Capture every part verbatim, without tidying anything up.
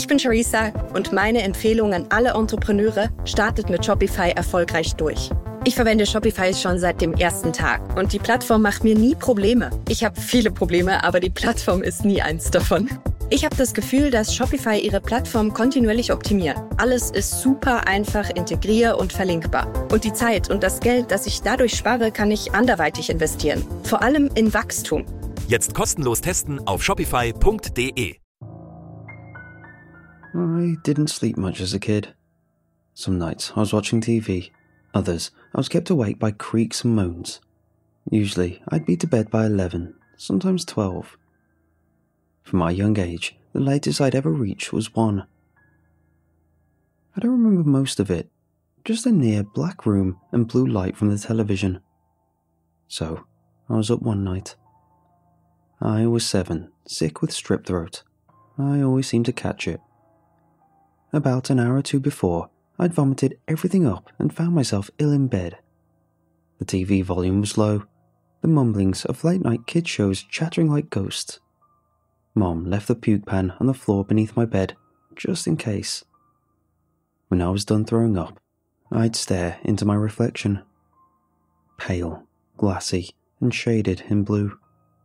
Ich bin Charissa und meine Empfehlung an alle Entrepreneure: startet mit Shopify erfolgreich durch. Ich verwende Shopify schon seit dem ersten Tag und die Plattform macht mir nie Probleme. Ich habe viele Probleme, aber die Plattform ist nie eins davon. Ich habe das Gefühl, dass Shopify ihre Plattform kontinuierlich optimiert. Alles ist super einfach integrier- und verlinkbar. Und die Zeit und das Geld, das ich dadurch spare, kann ich anderweitig investieren. Vor allem in Wachstum. Jetzt kostenlos testen auf shopify punkt de. I didn't sleep much as a kid. Some nights I was watching T V. Others I was kept awake by creaks and moans. Usually I'd be to bed by eleven, sometimes twelve. For my young age, the latest I'd ever reach was one. I don't remember most of it, just a near black room and blue light from the television. So, I was up one night. I was seven, sick with strep throat. I always seemed to catch it. About an hour or two before, I'd vomited everything up and found myself ill in bed. The T V volume was low, the mumblings of late-night kid shows chattering like ghosts. Mom left the puke pan on the floor beneath my bed, just in case. When I was done throwing up, I'd stare into my reflection. Pale, glassy, and shaded in blue.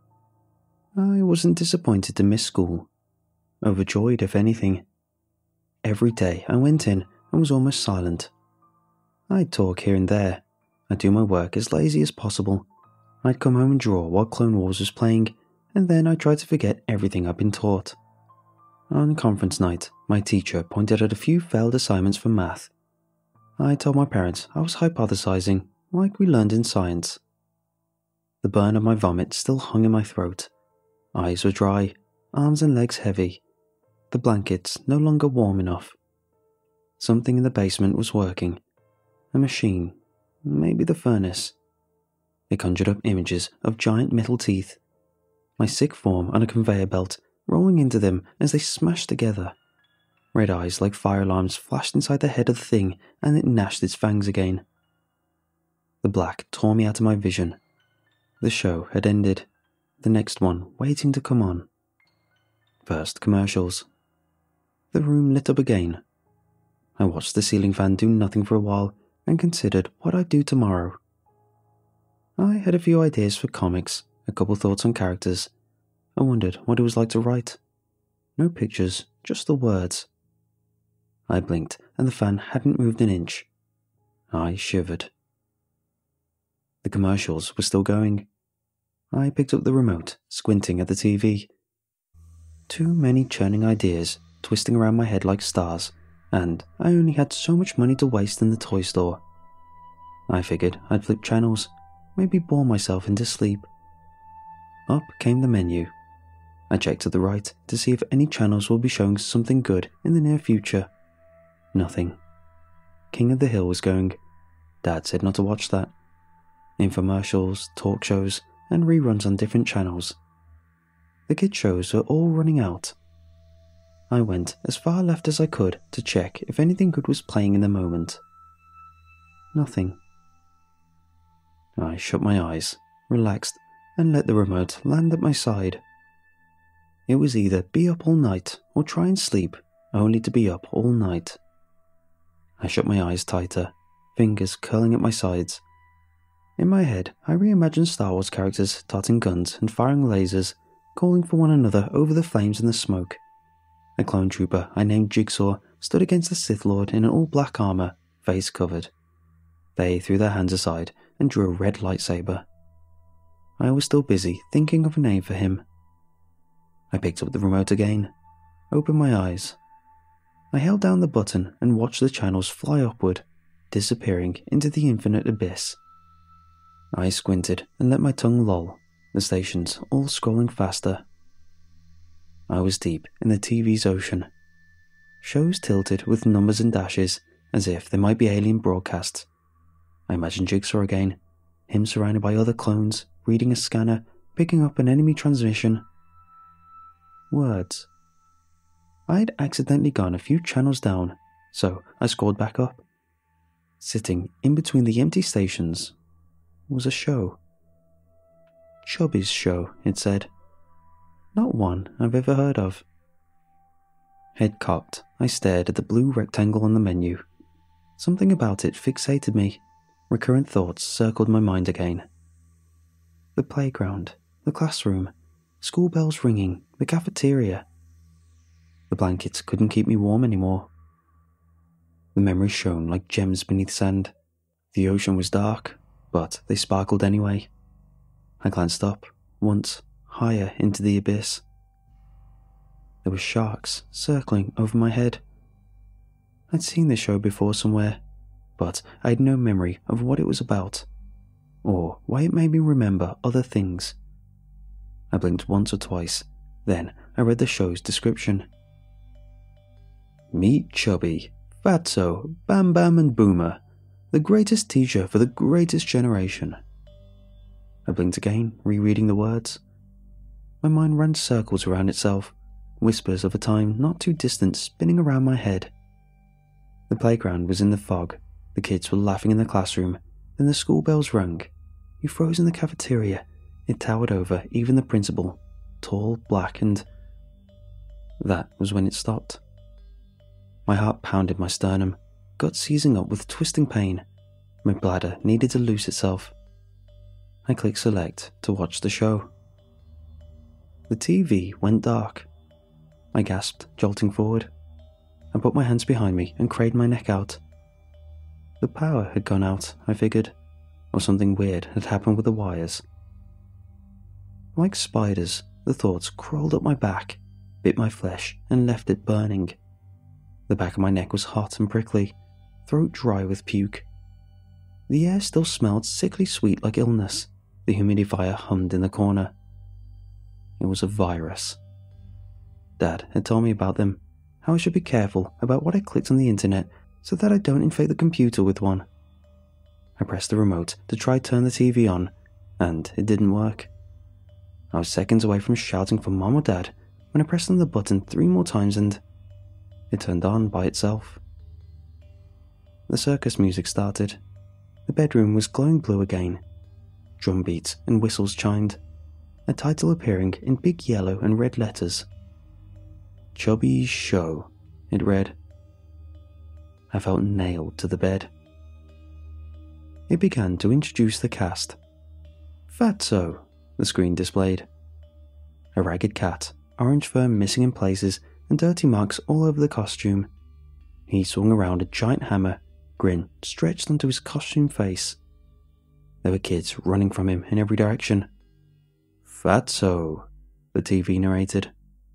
I wasn't disappointed to miss school. Overjoyed, if anything. Every day I went in and was almost silent. I'd talk here and there. I'd do my work as lazy as possible. I'd come home and draw while Clone Wars was playing, and then I tried to forget everything I'd been taught. On conference night, my teacher pointed out a few failed assignments for math. I told my parents I was hypothesizing, like we learned in science. The burn of my vomit still hung in my throat. Eyes were dry, arms and legs heavy. The blankets no longer warm enough. Something in the basement was working. A machine, maybe the furnace. It conjured up images of giant metal teeth. My sick form on a conveyor belt, rolling into them as they smashed together. Red eyes like fire alarms flashed inside the head of the thing, and it gnashed its fangs again. The black tore me out of my vision. The show had ended. The next one waiting to come on. First commercials. The room lit up again. I watched the ceiling fan do nothing for a while and considered what I'd do tomorrow. I had a few ideas for comics, a couple thoughts on characters. I wondered what it was like to write. No pictures, just the words. I blinked and the fan hadn't moved an inch. I shivered. The commercials were still going. I picked up the remote, squinting at the T V. Too many churning ideas, twisting around my head like stars, and I only had so much money to waste in the toy store. I figured I'd flip channels, maybe bore myself into sleep. Up came the menu. I checked to the right to see if any channels will be showing something good in the near future. Nothing. King of the Hill was going. Dad said not to watch that. Infomercials, talk shows, and reruns on different channels. The kid shows were all running out. I went as far left as I could to check if anything good was playing in the moment. Nothing. I shut my eyes, relaxed, and let the remote land at my side. It was either be up all night or try and sleep, only to be up all night. I shut my eyes tighter, fingers curling at my sides. In my head, I reimagined Star Wars characters darting guns and firing lasers, calling for one another over the flames and the smoke. A clone trooper I named Jigsaw stood against the Sith Lord in an all-black armor, face covered. They threw their hands aside and drew a red lightsaber. I was still busy thinking of a name for him. I picked up the remote again, opened my eyes. I held down the button and watched the channels fly upward, disappearing into the infinite abyss. I squinted and let my tongue loll, the stations all scrolling faster. I was deep in the T V's ocean. Shows tilted with numbers and dashes, as if they might be alien broadcasts. I imagined Jigsaw again, him surrounded by other clones, reading a scanner, picking up an enemy transmission. Words. I'd accidentally gone a few channels down, so I scrolled back up. Sitting in between the empty stations was a show. Chubby's Show, it said. Not one I've ever heard of. Head cocked, I stared at the blue rectangle on the menu. Something about it fixated me. Recurrent thoughts circled my mind again. The playground, the classroom, school bells ringing, the cafeteria. The blankets couldn't keep me warm anymore. The memories shone like gems beneath sand. The ocean was dark, but they sparkled anyway. I glanced up, once, higher into the abyss. There were sharks circling over my head. I'd seen this show before somewhere, but I had no memory of what it was about, or why it made me remember other things. I blinked once or twice, then I read the show's description. Meet Chubby, Fatso, Bam Bam and Boomer, the greatest teacher for the greatest generation. I blinked again, rereading the words. My mind ran circles around itself, whispers of a time not too distant spinning around my head. The playground was in the fog, the kids were laughing in the classroom, then the school bells rang. You froze in the cafeteria, it towered over even the principal, tall, black, and... That was when it stopped. My heart pounded my sternum, gut seizing up with twisting pain. My bladder needed to loose itself. I clicked select to watch the show. The T V went dark. I gasped, jolting forward. I put my hands behind me and craned my neck out. The power had gone out, I figured, or something weird had happened with the wires. Like spiders, the thoughts crawled up my back, bit my flesh, and left it burning. The back of my neck was hot and prickly, throat dry with puke. The air still smelled sickly sweet like illness. The humidifier hummed in the corner. It was a virus. Dad had told me about them, how I should be careful about what I clicked on the internet so that I don't infect the computer with one. I pressed the remote to try turn the T V on, and it didn't work. I was seconds away from shouting for Mom or Dad when I pressed on the button three more times and it turned on by itself. The circus music started. The bedroom was glowing blue again. Drum beats and whistles chimed, a title appearing in big yellow and red letters. Chubby's Show, it read. I felt nailed to the bed. It began to introduce the cast. Fatso, the screen displayed. A ragged cat, orange fur missing in places and dirty marks all over the costume. He swung around a giant hammer, grin stretched onto his costume face. There were kids running from him in every direction. Fatso, the T V narrated.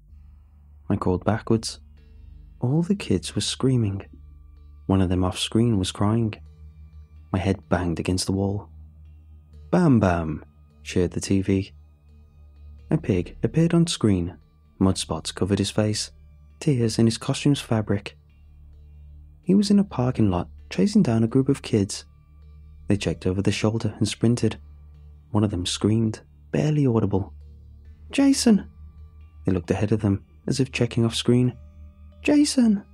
I crawled backwards. All the kids were screaming. One of them off screen was crying. My head banged against the wall. Bam Bam, cheered the T V. A pig appeared on screen. Mud spots covered his face, tears in his costume's fabric. He was in a parking lot chasing down a group of kids. They checked over their shoulder and sprinted. One of them screamed, barely audible. Jason! They looked ahead of them, as if checking off screen. Jason!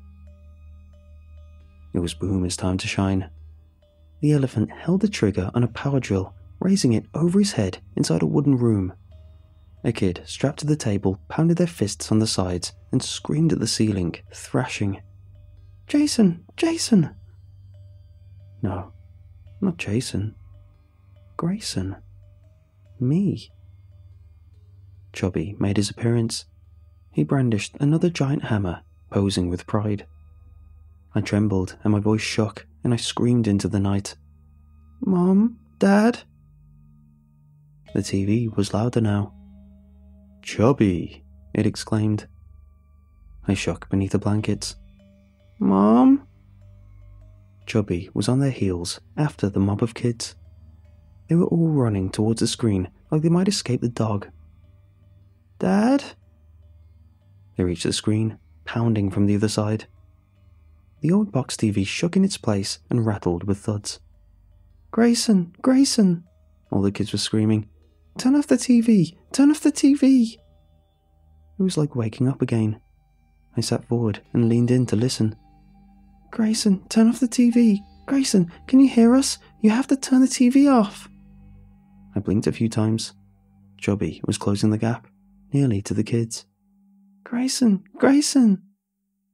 It was Boomer's time to shine. The elephant held the trigger on a power drill, raising it over his head inside a wooden room. A kid strapped to the table pounded their fists on the sides and screamed at the ceiling, thrashing. Jason! Jason! No, not Jason. Grayson. Me. Chubby made his appearance. He brandished another giant hammer, posing with pride. I trembled and my voice shook and I screamed into the night. Mom? Dad? The T V was louder now. Chubby, it exclaimed. I shook beneath the blankets. Mom? Chubby was on their heels after the mob of kids. They were all running towards the screen like they might escape the dog. Dad? They reached the screen, pounding from the other side. The old box T V shook in its place and rattled with thuds. Grayson! Grayson! All the kids were screaming. Turn off the T V! Turn off the T V! It was like waking up again. I sat forward and leaned in to listen. Grayson, turn off the T V! Grayson, can you hear us? You have to turn the T V off! I blinked a few times. Chubby was closing the gap, nearly to the kids. Grayson! Grayson!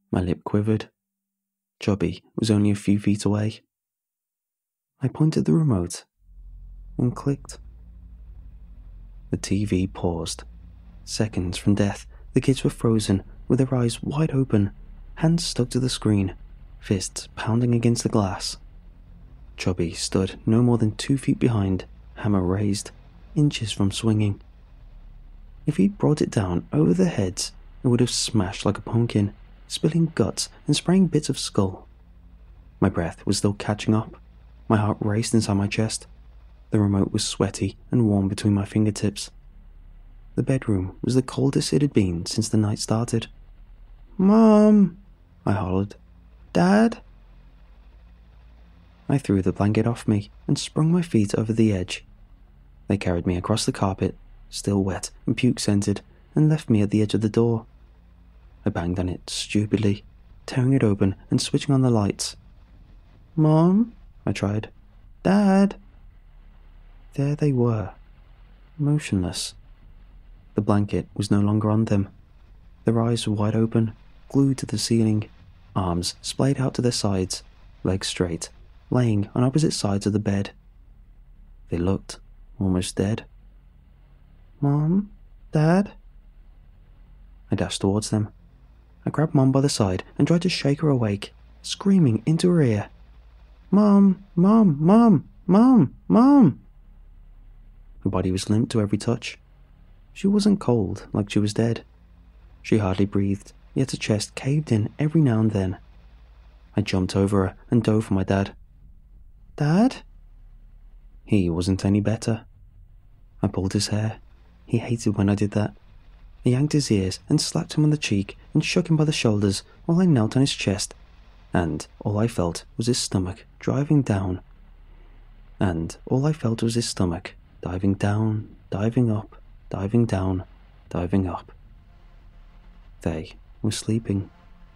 My lip quivered. Chubby was only a few feet away. I pointed the remote and clicked. The T V paused. Seconds from death, the kids were frozen, with their eyes wide open, hands stuck to the screen, fists pounding against the glass. Chubby stood no more than two feet behind, hammer raised, inches from swinging. If he'd brought it down over their heads, it would have smashed like a pumpkin, spilling guts and spraying bits of skull. My breath was still catching up. My heart raced inside my chest. The remote was sweaty and warm between my fingertips. The bedroom was the coldest it had been since the night started. "Mom!" I hollered. "Dad?" I threw the blanket off me and sprung my feet over the edge. They carried me across the carpet, still wet and puke-scented, and left me at the edge of the door. I banged on it stupidly, tearing it open and switching on the lights. "Mom?" I tried. "Dad?" There they were, motionless. The blanket was no longer on them. Their eyes were wide open, glued to the ceiling, arms splayed out to their sides, legs straight, laying on opposite sides of the bed. They looked almost dead. "Mom? Dad?" I dashed towards them. I grabbed Mom by the side and tried to shake her awake, screaming into her ear. "Mom! Mom! Mom! Mom! Mom!" Her body was limp to every touch. She wasn't cold like she was dead. She hardly breathed, yet her chest caved in every now and then. I jumped over her and dove for my dad. "Dad?" He wasn't any better. I pulled his hair. He hated when I did that. I yanked his ears and slapped him on the cheek and shook him by the shoulders while I knelt on his chest, and all I felt was his stomach driving down. And all I felt was his stomach diving down, diving up, diving down, diving up. They were sleeping.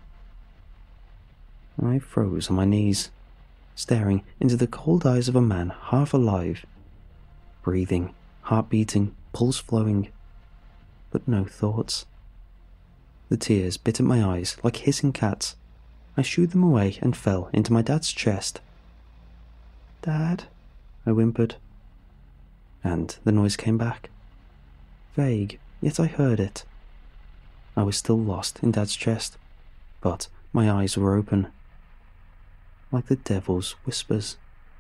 I froze on my knees, staring into the cold eyes of a man half alive, breathing, heart beating, pulse flowing, but no thoughts. The tears bit at my eyes like hissing cats. I shooed them away and fell into my dad's chest. "Dad?" I whimpered. And the noise came back. Vague, yet I heard it. I was still lost in Dad's chest, but my eyes were open, like the devil's whispers.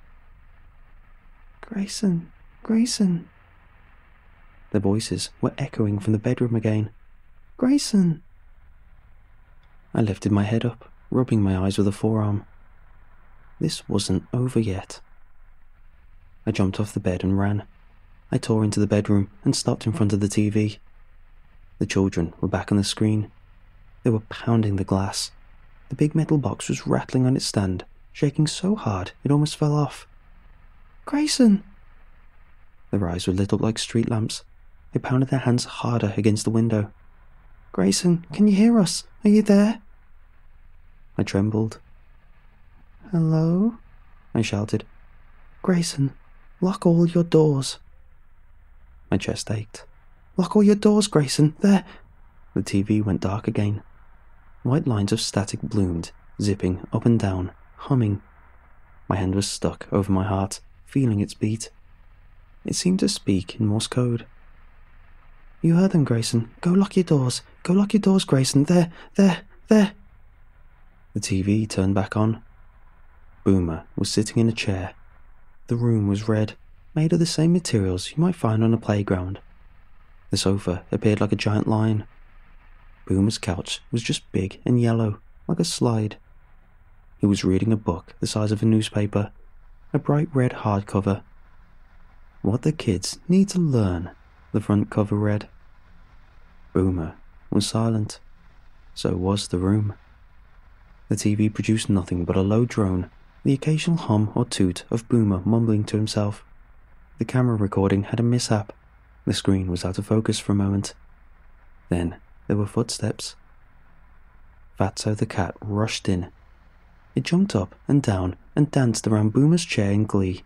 "Grayson, Grayson." Their voices were echoing from the bedroom again. "Grayson." I lifted my head up, rubbing my eyes with a forearm. This wasn't over yet. I jumped off the bed and ran. I tore into the bedroom and stopped in front of the T V. The children were back on the screen. They were pounding the glass. The big metal box was rattling on its stand, shaking so hard it almost fell off. "Grayson!" Their eyes were lit up like street lamps. They pounded their hands harder against the window. "Grayson, can you hear us? Are you there?" I trembled. "Hello?" I shouted. "Grayson, lock all your doors." My chest ached. "Lock all your doors, Grayson. There." The T V went dark again. White lines of static bloomed, zipping up and down, humming. My hand was stuck over my heart, feeling its beat. It seemed to speak in Morse code. "You heard them, Grayson. Go lock your doors. Go lock your doors, Grayson. There, there, there." The T V turned back on. Boomer was sitting in a chair. The room was red, made of the same materials you might find on a playground. The sofa appeared like a giant lion. Boomer's couch was just big and yellow, like a slide. He was reading a book the size of a newspaper, a bright red hardcover. "What the kids need to learn," the front cover read. Boomer was silent. So was the room. The T V produced nothing but a low drone, the occasional hum or toot of Boomer mumbling to himself. The camera recording had a mishap. The screen was out of focus for a moment. Then there were footsteps. Fatso the cat rushed in. It jumped up and down and danced around Boomer's chair in glee.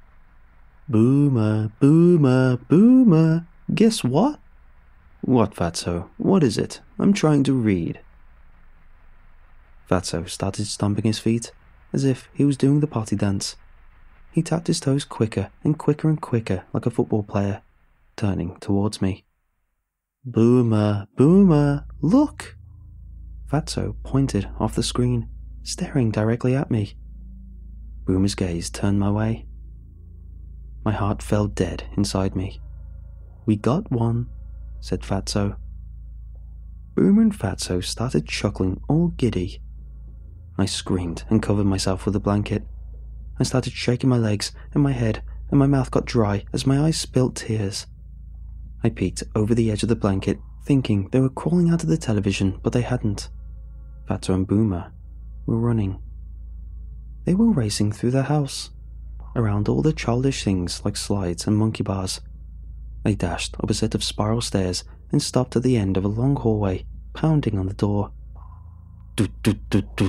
"Boomer, Boomer, Boomer, guess what?" "What, Fatso? What is it? I'm trying to read." Fatso started stomping his feet, as if he was doing the potty dance. He tapped his toes quicker and quicker and quicker like a football player, turning towards me. "Boomer, Boomer, look!" Fatso pointed off the screen, staring directly at me. Boomer's gaze turned my way. My heart fell dead inside me. "We got one," said Fatso. Boomer and Fatso started chuckling all giddy. I screamed and covered myself with a blanket. I started shaking my legs and my head, and my mouth got dry as my eyes spilt tears. I peeked over the edge of the blanket, thinking they were crawling out of the television, but they hadn't. Fatso and Boomer were running. They were racing through the house, around all the childish things like slides and monkey bars. They dashed up a set of spiral stairs and stopped at the end of a long hallway, pounding on the door. Doot doot doot doot.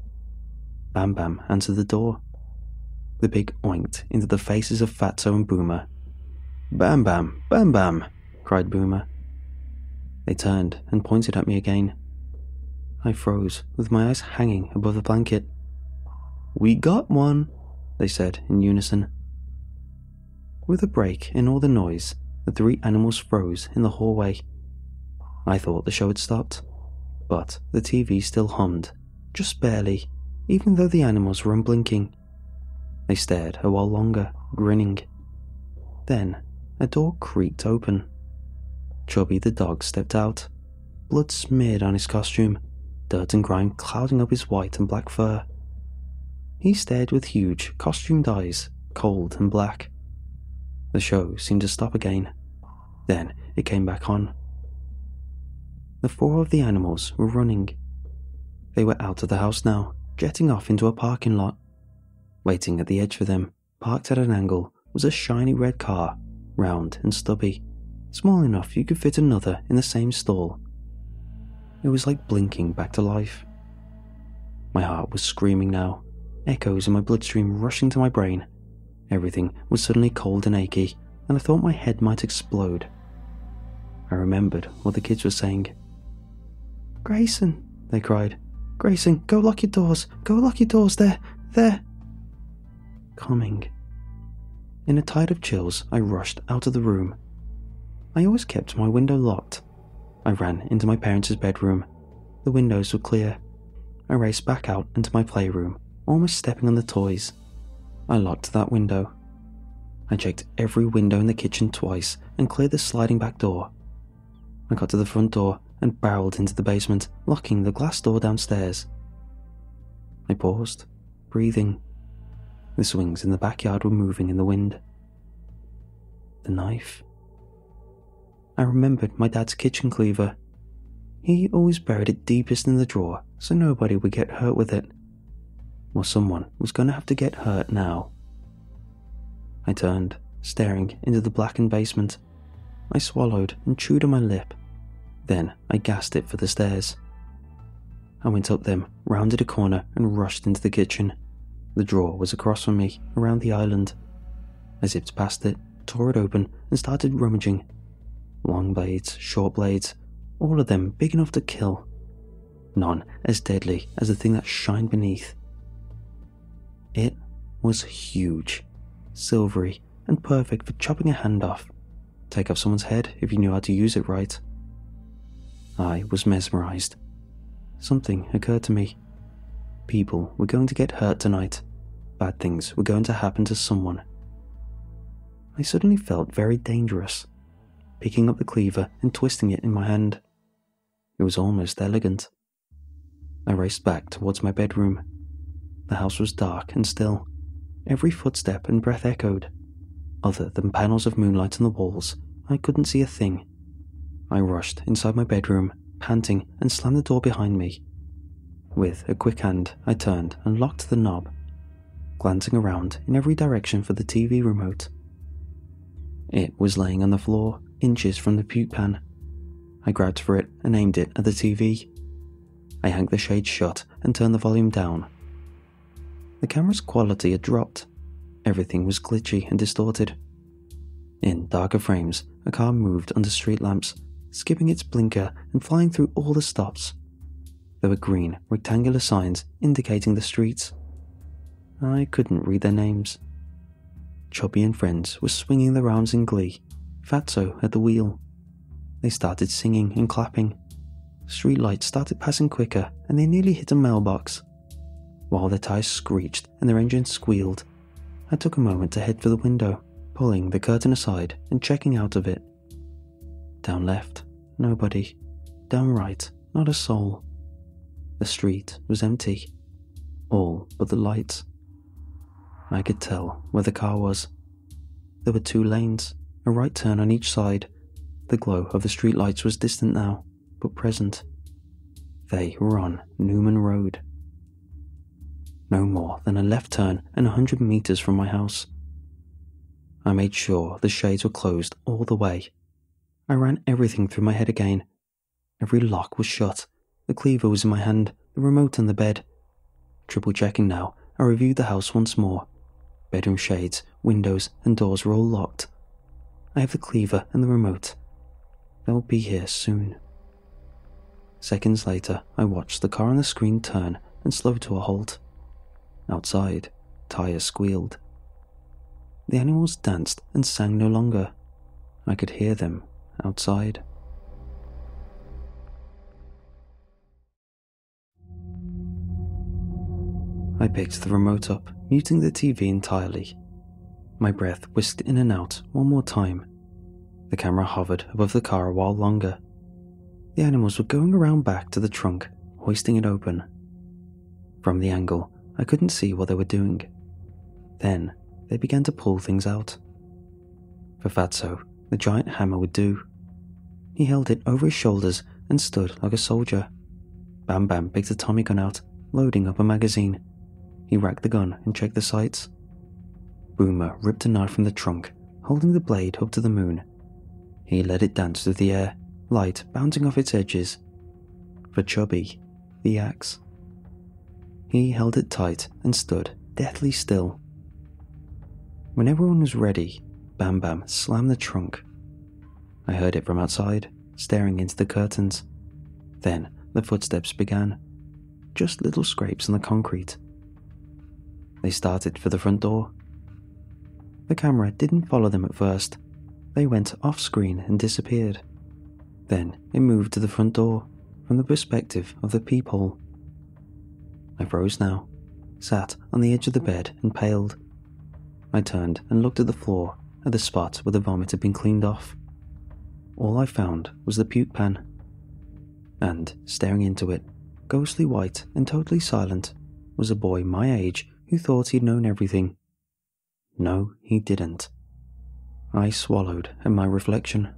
Bam Bam answered the door. The pig oinked into the faces of Fatso and Boomer. "Bam Bam, Bam Bam," cried Boomer. They turned and pointed at me again. I froze, with my eyes hanging above the blanket. "We got one," they said in unison. With a break in all the noise, the three animals froze in the hallway. I thought the show had stopped, but the T V still hummed, just barely, even though the animals were unblinking. They stared a while longer, grinning. Then a door creaked open. Chubby the dog stepped out, blood smeared on his costume, dirt and grime clouding up his white and black fur. He stared with huge, costumed eyes, cold and black. The show seemed to stop again. Then it came back on. The four of the animals were running. They were out of the house now, jetting off into a parking lot. Waiting at the edge for them, parked at an angle, was a shiny red car, round and stubby, small enough you could fit another in the same stall. It was like blinking back to life. My heart was screaming now, echoes in my bloodstream rushing to my brain. Everything was suddenly cold and achy, and I thought my head might explode. I remembered what the kids were saying. "Grayson," they cried. "Grayson, go lock your doors, go lock your doors, there, there." Coming. In a tide of chills, I rushed out of the room. I always kept my window locked. I ran into my parents' bedroom. The windows were clear. I raced back out into my playroom, almost stepping on the toys. I locked that window. I checked every window in the kitchen twice and cleared the sliding back door. I got to the front door and barreled into the basement, locking the glass door downstairs. I paused, breathing. The swings in the backyard were moving in the wind. The knife. I remembered my dad's kitchen cleaver. He always buried it deepest in the drawer so nobody would get hurt with it. Well, someone was going to have to get hurt now. I turned, staring into the blackened basement. I swallowed and chewed on my lip. Then I gasped it for the stairs. I went up them, rounded a corner and rushed into the kitchen. The drawer was across from me, around the island. I zipped past it, tore it open and started rummaging. Long blades, short blades, all of them big enough to kill. None as deadly as the thing that shined beneath. It was huge, silvery and perfect for chopping a hand off. Take off someone's head if you knew how to use it right. I was mesmerized. Something occurred to me. People were going to get hurt tonight. Bad things were going to happen to someone. I suddenly felt very dangerous, picking up the cleaver and twisting it in my hand. It was almost elegant. I raced back towards my bedroom. The house was dark and still. Every footstep and breath echoed. Other than panels of moonlight on the walls, I couldn't see a thing. I rushed inside my bedroom, panting, and slammed the door behind me. With a quick hand, I turned and locked the knob, glancing around in every direction for the T V remote. It was laying on the floor, inches from the puke pan. I grabbed for it and aimed it at the T V. I yanked the shade shut and turned the volume down. The camera's quality had dropped. Everything was glitchy and distorted. In darker frames, a car moved under street lamps, skipping its blinker and flying through all the stops. There were green, rectangular signs indicating the streets. I couldn't read their names. Chubby and friends were swinging their arms in glee, Fatso at the wheel. They started singing and clapping. Street lights started passing quicker and they nearly hit a mailbox. While their tires screeched and their engines squealed, I took a moment to head for the window, pulling the curtain aside and checking out of it. Down left, nobody. Down right, not a soul. The street was empty, all but the lights. I could tell where the car was. There were two lanes, a right turn on each side. The glow of the streetlights was distant now, but present. They were on Newman Road. No more than a left turn and a hundred meters from my house. I made sure the shades were closed all the way. I ran everything through my head again. Every lock was shut. The cleaver was in my hand, the remote on the bed. Triple checking now, I reviewed the house once more. Bedroom shades, windows, and doors were all locked. I have the cleaver and the remote. They'll be here soon. Seconds later, I watched the car on the screen turn and slow to a halt. Outside, tires squealed. The animals danced and sang no longer. I could hear them outside. I picked the remote up, muting the T V entirely. My breath whisked in and out one more time. The camera hovered above the car a while longer. The animals were going around back to the trunk, hoisting it open. From the angle, I couldn't see what they were doing. Then, they began to pull things out. For Fatso, the giant hammer would do. He held it over his shoulders and stood like a soldier. Bam Bam picked a Tommy gun out, loading up a magazine. He racked the gun and checked the sights. Boomer ripped a knife from the trunk, holding the blade up to the moon. He let it dance through the air, light bouncing off its edges. For Chubby, the axe. He held it tight and stood deathly still. When everyone was ready, Bam Bam slammed the trunk. I heard it from outside, staring into the curtains. Then the footsteps began, just little scrapes on the concrete. They started for the front door. The camera didn't follow them at first. They went off-screen and disappeared. Then it moved to the front door, from the perspective of the peephole. I froze now, sat on the edge of the bed and paled. I turned and looked at the floor, at the spot where the vomit had been cleaned off. All I found was the puke pan. And, staring into it, ghostly white and totally silent, was a boy my age who thought he'd known everything. No, he didn't. I swallowed at my reflection.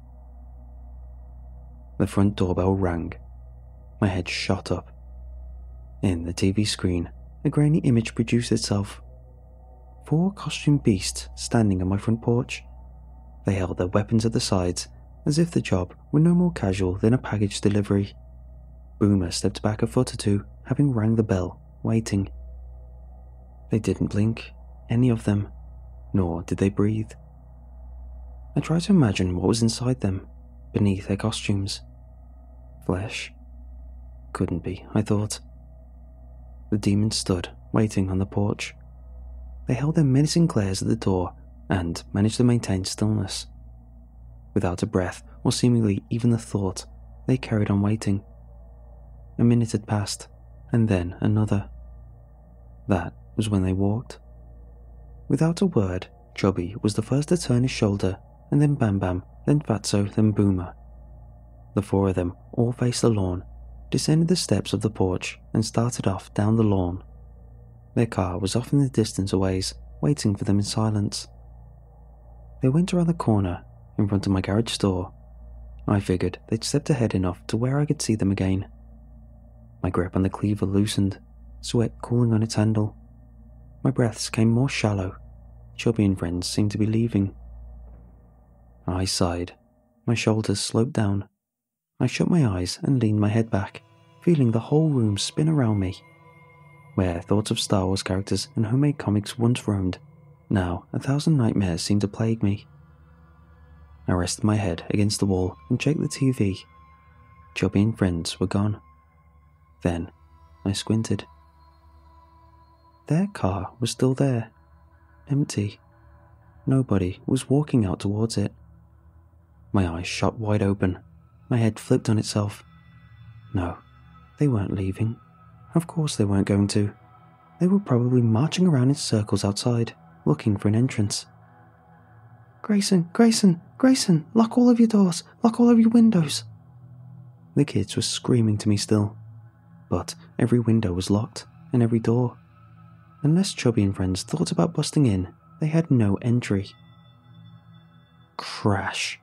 The front doorbell rang. My head shot up. In the T V screen, a grainy image produced itself. Four costumed beasts standing on my front porch. They held their weapons at the sides, as if the job were no more casual than a package delivery. Boomer stepped back a foot or two, having rang the bell, waiting. They didn't blink, any of them, nor did they breathe. I tried to imagine what was inside them, beneath their costumes. Flesh? Couldn't be, I thought. The demons stood, waiting on the porch. They held their menacing glares at the door and managed to maintain stillness. Without a breath, or seemingly even a thought, they carried on waiting. A minute had passed, and then another. That was when they walked. Without a word, Chubby was the first to turn his shoulder, and then Bam Bam, then Fatso, then Boomer. The four of them all faced the lawn, descended the steps of the porch, and started off down the lawn. Their car was off in the distance a ways, waiting for them in silence. They went around the corner, in front of my garage door. I figured they'd stepped ahead enough to where I could see them again. My grip on the cleaver loosened, sweat cooling on its handle. My breaths came more shallow. Chubby and friends seemed to be leaving. I sighed. My shoulders sloped down. I shut my eyes and leaned my head back, feeling the whole room spin around me. Where thoughts of Star Wars characters and homemade comics once roamed, now a thousand nightmares seemed to plague me. I rested my head against the wall and checked the T V. Chubby and friends were gone. Then I squinted. Their car was still there, empty. Nobody was walking out towards it. My eyes shot wide open. My head flipped on itself. No, they weren't leaving. Of course they weren't going to. They were probably marching around in circles outside, looking for an entrance. Grayson, Grayson, Grayson, lock all of your doors, lock all of your windows. The kids were screaming to me still, but every window was locked and every door. Unless Chubby and friends thought about busting in, they had no entry. Crash.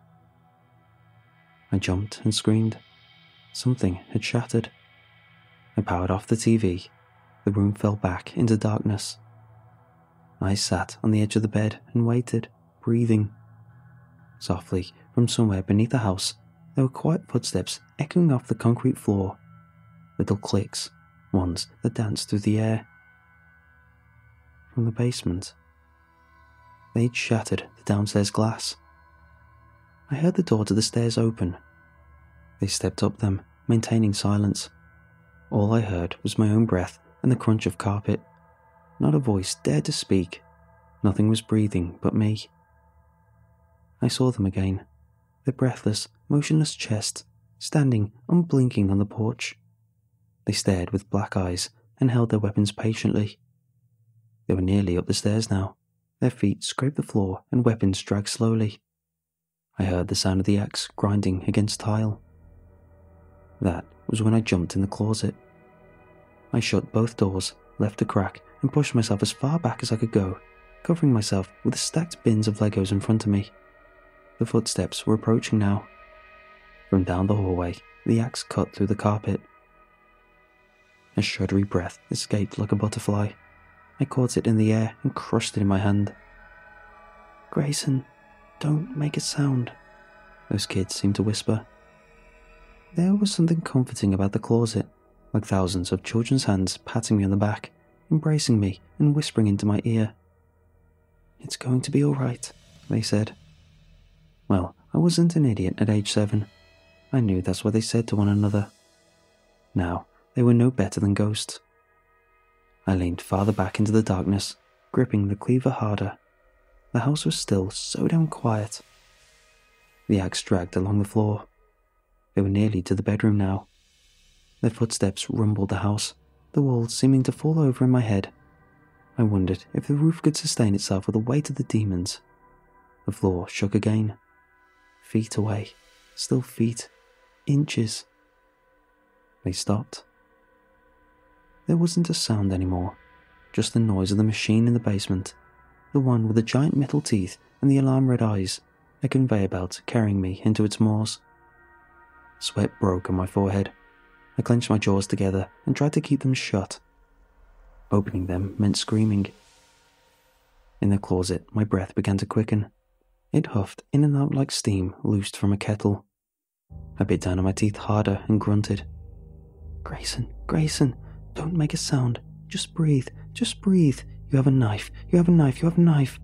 I jumped and screamed. Something had shattered. I powered off the T V. The room fell back into darkness. I sat on the edge of the bed and waited, breathing. Softly, from somewhere beneath the house, there were quiet footsteps echoing off the concrete floor. Little clicks, ones that danced through the air. From the basement. They'd shattered the downstairs glass. I heard the door to the stairs open. They stepped up them, maintaining silence. All I heard was my own breath and the crunch of carpet. Not a voice dared to speak. Nothing was breathing but me. I saw them again, their breathless, motionless chests, standing unblinking on the porch. They stared with black eyes and held their weapons patiently. They were nearly up the stairs now. Their feet scraped the floor and weapons dragged slowly. I heard the sound of the axe grinding against tile. That was when I jumped in the closet. I shut both doors, left a crack, and pushed myself as far back as I could go, covering myself with the stacked bins of Legos in front of me. The footsteps were approaching now. From down the hallway, the axe cut through the carpet. A shuddery breath escaped like a butterfly. I caught it in the air and crushed it in my hand. Grayson, don't make a sound, those kids seemed to whisper. There was something comforting about the closet, like thousands of children's hands patting me on the back, embracing me and whispering into my ear. It's going to be all right, they said. Well, I wasn't an idiot at age seven. I knew that's what they said to one another. Now, they were no better than ghosts. I leaned farther back into the darkness, gripping the cleaver harder. The house was still so damn quiet. The axe dragged along the floor. They were nearly to the bedroom now. Their footsteps rumbled the house, the walls seeming to fall over in my head. I wondered if the roof could sustain itself with the weight of the demons. The floor shook again. Feet away, still feet, inches. They stopped. There wasn't a sound anymore, just the noise of the machine in the basement, the one with the giant metal teeth and the alarm red eyes, a conveyor belt carrying me into its maws. Sweat broke on my forehead. I clenched my jaws together and tried to keep them shut. Opening them meant screaming. In the closet, my breath began to quicken. It huffed in and out like steam loosed from a kettle. I bit down on my teeth harder and grunted. Grayson, Grayson, don't make a sound. Just breathe, just breathe. You have a knife, you have a knife, you have a knife.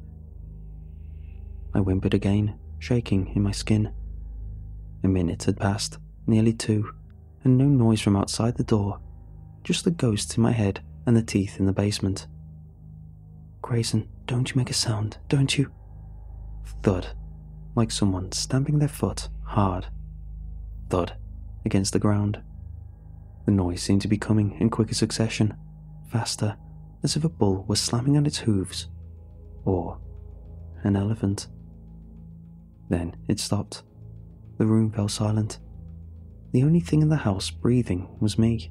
I whimpered again, shaking in my skin. A minute had passed, nearly two, and no noise from outside the door, just the ghosts in my head and the teeth in the basement. Grayson, don't you make a sound, don't you? Thud, like someone stamping their foot hard. Thud, against the ground. The noise seemed to be coming in quicker succession, faster, as if a bull was slamming on its hooves, or an elephant. Then it stopped. The room fell silent. The only thing in the house breathing was me.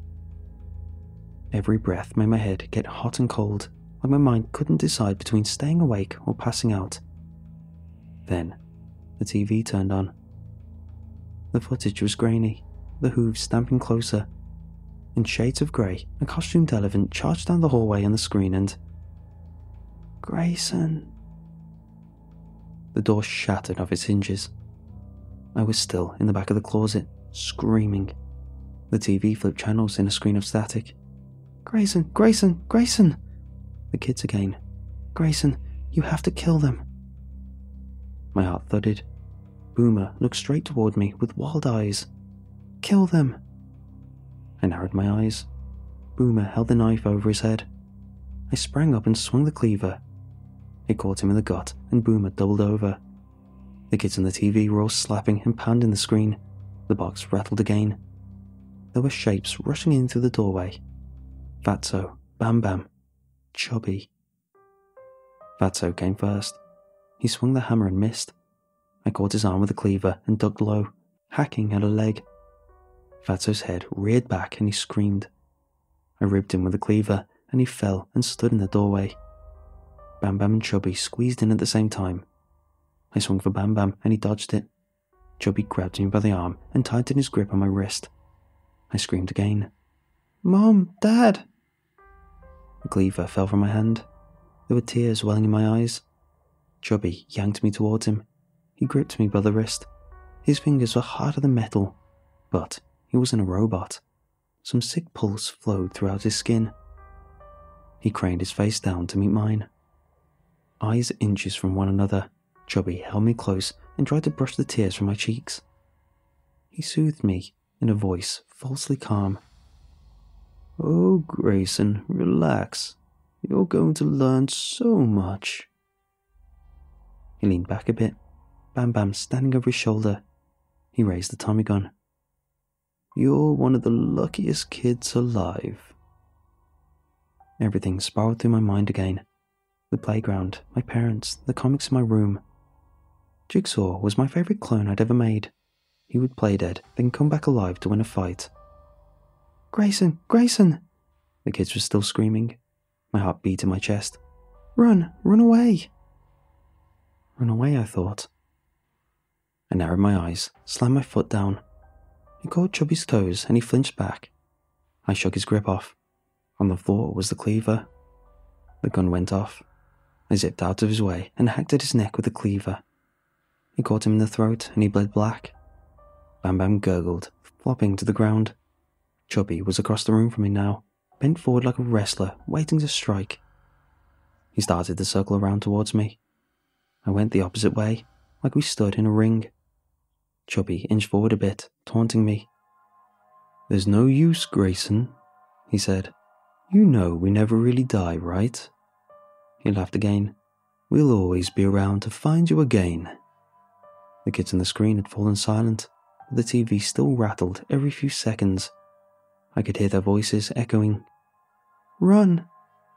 Every breath made my head get hot and cold, like my mind couldn't decide between staying awake or passing out. Then, the T V turned on. The footage was grainy, the hooves stamping closer. In shades of grey, a costumed elephant charged down the hallway on the screen and... Grayson... The door shattered off its hinges. I was still in the back of the closet, screaming. The T V flipped channels in a screen of static. Grayson, Grayson, Grayson! The kids again. Grayson, you have to kill them. My heart thudded. Boomer looked straight toward me with wild eyes. Kill them! I narrowed my eyes, Boomer held the knife over his head. I sprang up and swung the cleaver. It caught him in the gut, and Boomer doubled over. The kids on the T V were all slapping and pounding the screen. The box rattled again. There were shapes rushing in through the doorway. Fatso, Bam Bam, Chubby. Fatso came first. He swung the hammer and missed. I caught his arm with the cleaver and dug low, hacking at a leg. Fatso's head reared back and he screamed. I ribbed him with the cleaver and he fell and stood in the doorway. Bam Bam and Chubby squeezed in at the same time. I swung for Bam Bam and he dodged it. Chubby grabbed me by the arm and tightened his grip on my wrist. I screamed again. "Mom! Dad!" The cleaver fell from my hand. There were tears welling in my eyes. Chubby yanked me towards him. He gripped me by the wrist. His fingers were harder than metal, but he wasn't a robot. Some sick pulse flowed throughout his skin. He craned his face down to meet mine. Eyes inches from one another, Chubby held me close and tried to brush the tears from my cheeks. He soothed me in a voice falsely calm. "Oh, Grayson, relax. You're going to learn so much." He leaned back a bit, Bam Bam standing over his shoulder. He raised the Tommy gun. "You're one of the luckiest kids alive." Everything spiraled through my mind again. The playground, my parents, the comics in my room. Jigsaw was my favourite clone I'd ever made. He would play dead, then come back alive to win a fight. "Grayson! Grayson!" The kids were still screaming. My heart beat in my chest. "Run! Run away!" Run away, I thought. I narrowed my eyes, slammed my foot down. It caught Chubby's toes and he flinched back. I shook his grip off. On the floor was the cleaver. The gun went off. I zipped out of his way and hacked at his neck with the cleaver. It caught him in the throat and he bled black. Bam Bam gurgled, flopping to the ground. Chubby was across the room from me now, bent forward like a wrestler, waiting to strike. He started to circle around towards me. I went the opposite way, like we stood in a ring. Chubby inched forward a bit, taunting me. "There's no use, Grayson," he said. "You know we never really die, right?" He laughed again. "We'll always be around to find you again." The kids on the screen had fallen silent, but the T V still rattled every few seconds. I could hear their voices echoing. "Run!"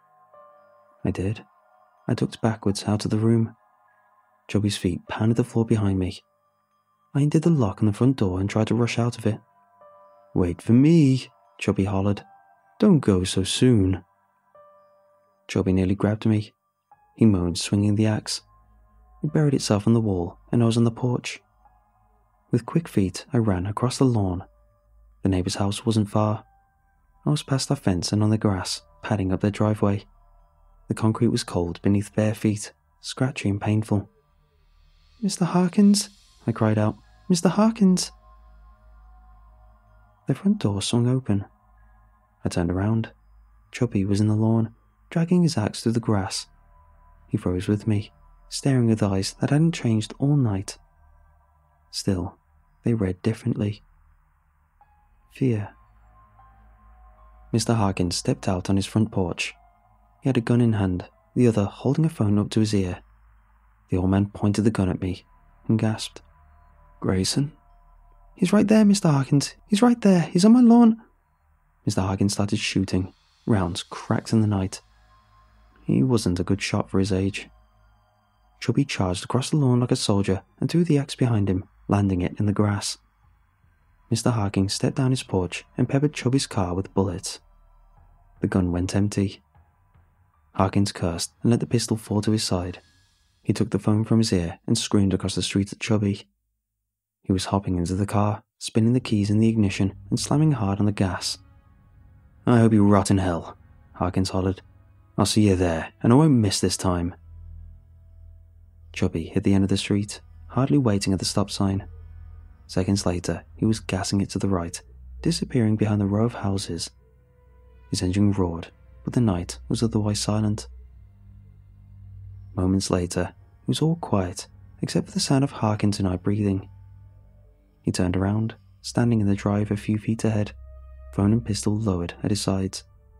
I did. I ducked backwards out of the room. Chubby's feet pounded the floor behind me. I undid the lock on the front door and tried to rush out of it. "Wait for me," Chubby hollered. "Don't go so soon." Chubby nearly grabbed me. He moaned, swinging the axe. It buried itself on the wall, and I was on the porch. With quick feet, I ran across the lawn. The neighbour's house wasn't far. I was past our fence and on the grass, padding up their driveway. The concrete was cold beneath bare feet, scratchy and painful. "Mister Harkins," I cried out. "Mister Harkins!" The front door swung open. I turned around. Chubby was in the lawn, dragging his axe through the grass. He froze with me, staring with eyes that hadn't changed all night. Still, they read differently. Fear. Mister Harkins stepped out on his front porch. He had a gun in hand, the other holding a phone up to his ear. The old man pointed the gun at me and gasped. "Grayson?" "He's right there, Mister Harkins. He's right there. He's on my lawn." Mister Harkins started shooting. Rounds cracked in the night. He wasn't a good shot for his age. Chubby charged across the lawn like a soldier and threw the axe behind him, landing it in the grass. Mister Harkins stepped down his porch and peppered Chubby's car with bullets. The gun went empty. Harkins cursed and let the pistol fall to his side. He took the phone from his ear and screamed across the street at Chubby. He was hopping into the car, spinning the keys in the ignition and slamming hard on the gas. "I hope you rot in hell," Harkins hollered. "I'll see you there, and I won't miss this time." Chubby hit the end of the street, hardly waiting at the stop sign. Seconds later, he was gassing it to the right, disappearing behind the row of houses. His engine roared, but the night was otherwise silent. Moments later, it was all quiet, except for the sound of Harkins and I breathing. He turned around, standing in the drive a few feet ahead, phone and pistol lowered at his sides.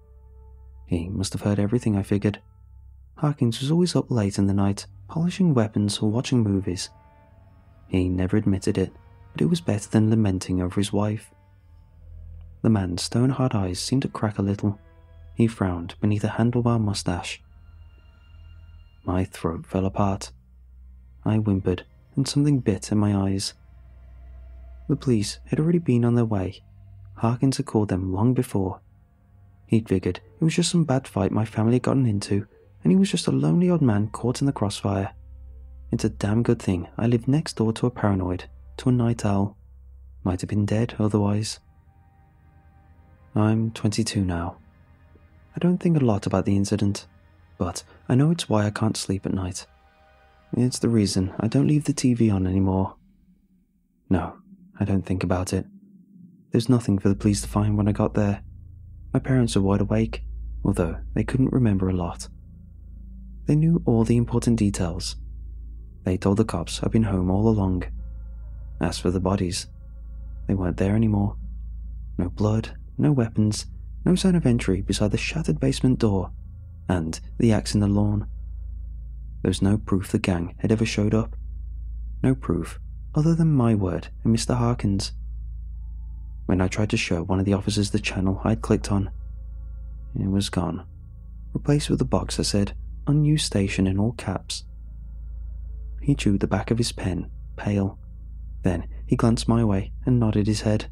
He must have heard everything, I figured. Harkins was always up late in the night, polishing weapons or watching movies. He never admitted it, but it was better than lamenting over his wife. The man's stone-hard eyes seemed to crack a little. He frowned beneath a handlebar mustache. My throat fell apart. I whimpered, and something bit in my eyes. The police had already been on their way. Harkins had called them long before. He'd figured it was just some bad fight my family had gotten into, and he was just a lonely old man caught in the crossfire. It's a damn good thing I lived next door to a paranoid, to a night owl. Might have been dead otherwise. I'm twenty-two now. I don't think a lot about the incident, but I know it's why I can't sleep at night. It's the reason I don't leave the T V on anymore. No, I don't think about it. There's nothing for the police to find when I got there. My parents were wide awake, although they couldn't remember a lot. They knew all the important details. They told the cops I'd been home all along. As for the bodies, they weren't there anymore. No blood, no weapons, no sign of entry beside the shattered basement door, and the axe in the lawn. There was no proof the gang had ever showed up. No proof other than my word and Mister Harkins. When I tried to show one of the officers the channel I'd clicked on, it was gone, replaced with a box that said "Unused Station" in all caps. He chewed the back of his pen, pale. Then he glanced my way and nodded his head.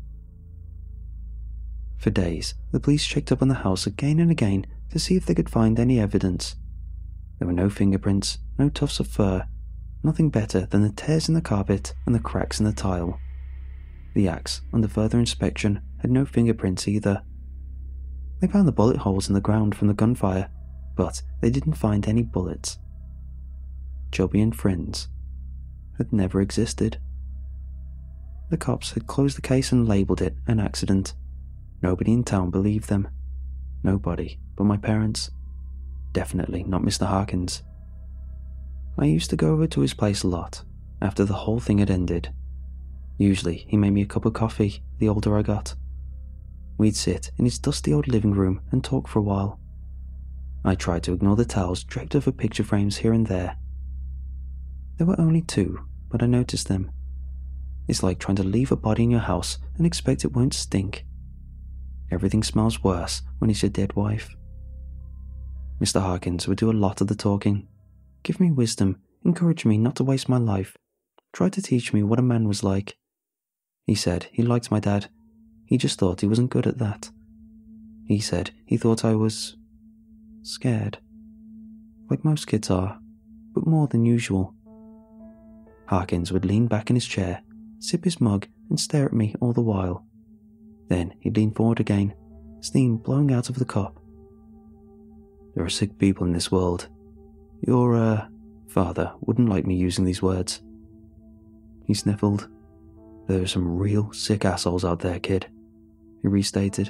For days, the police checked up on the house again and again to see if they could find any evidence. There were no fingerprints, no tufts of fur, nothing better than the tears in the carpet and the cracks in the tile. The axe, under further inspection, had no fingerprints either. They found the bullet holes in the ground from the gunfire, but they didn't find any bullets. Chubby and friends had never existed. The cops had closed the case and labelled it an accident. Nobody in town believed them. Nobody but my parents. Definitely not Mister Harkins. I used to go over to his place a lot, after the whole thing had ended. Usually he made me a cup of coffee the older I got. We'd sit in his dusty old living room and talk for a while. I tried to ignore the towels draped over picture frames here and there. There were only two, but I noticed them. It's like trying to leave a body in your house and expect it won't stink. Everything smells worse when it's your dead wife. Mister Harkins would do a lot of the talking, give me wisdom, encourage me not to waste my life, try to teach me what a man was like. He said he liked my dad. He just thought he wasn't good at that. He said he thought I was scared. Like most kids are, but more than usual. Harkins would lean back in his chair, sip his mug, and stare at me all the while. Then he'd lean forward again, steam blowing out of the cup. There are sick people in this world. Your, uh, father wouldn't like me using these words. He sniffled. There are some real sick assholes out there, kid, he restated.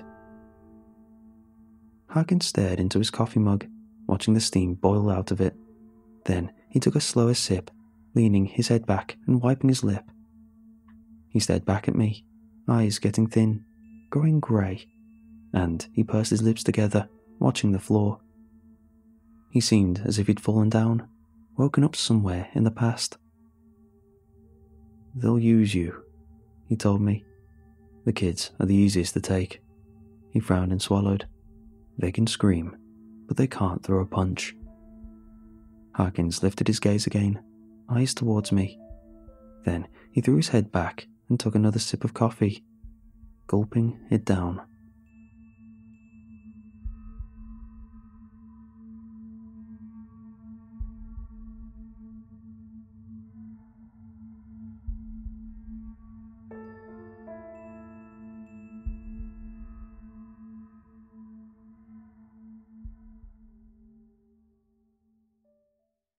Harkins stared into his coffee mug, watching the steam boil out of it. Then he took a slower sip, leaning his head back and wiping his lip. He stared back at me, eyes getting thin, growing grey, and he pursed his lips together, watching the floor. He seemed as if he'd fallen down, woken up somewhere in the past. They'll use you, he told me. The kids are the easiest to take. He frowned and swallowed. They can scream, but they can't throw a punch. Harkins lifted his gaze again, eyes towards me. Then he threw his head back and took another sip of coffee, gulping it down.